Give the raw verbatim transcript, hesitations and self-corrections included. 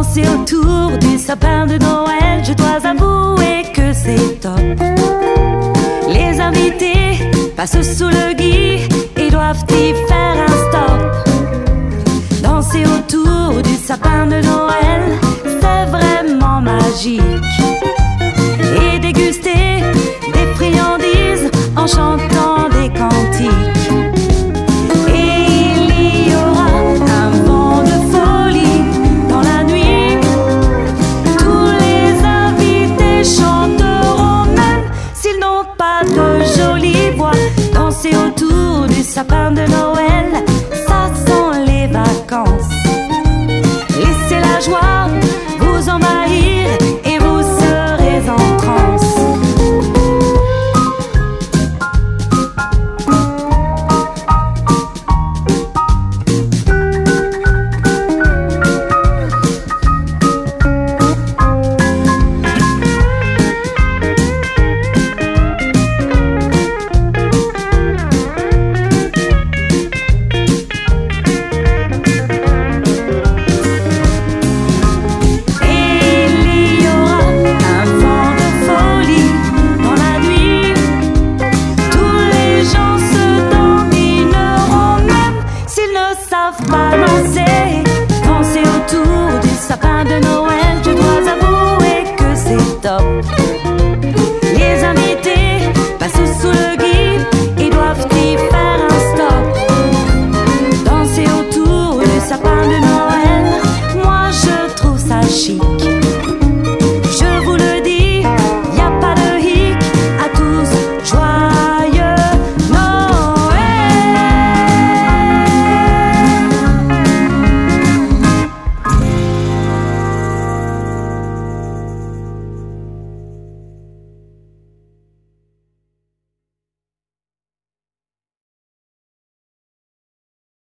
Danser autour du sapin de Noël, je dois avouer que c'est top. Les invités passent sous le gui et doivent y faire un stop. Danser autour du sapin de Noël, c'est vraiment magique.